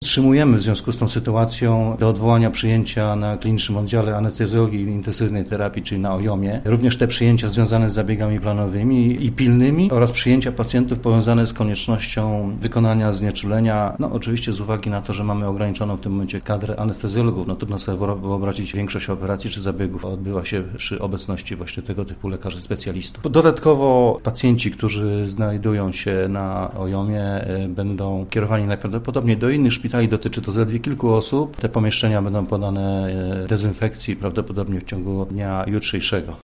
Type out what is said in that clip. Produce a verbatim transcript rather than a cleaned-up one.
utrzymujemy w związku z tą sytuacją do odwołania przyjęcia na klinicznym oddziale anestezjologii i intensywnej terapii, czyli na O J O M-ie. Również te przyjęcia związane z zabiegami planowymi i pilnymi oraz przyjęcia pacjentów powiązane z koniecznością wykonania znieczulenia. No oczywiście z uwagi na to, że mamy ograniczoną w tym momencie kadrę anestezjologów, no trudno sobie wyobrazić większość operacji czy zabiegów odbywa się przy obecności właśnie tego typu lekarzy specjalistów. Dodatkowo pacjenci, którzy znajdują się na O J O M-ie będą kierowani najprawdopodobniej do innych szpitali. Dotyczy to zaledwie kilku osób. Te pomieszczenia będą podane dezynfekcji prawdopodobnie w ciągu dnia jutrzejszego.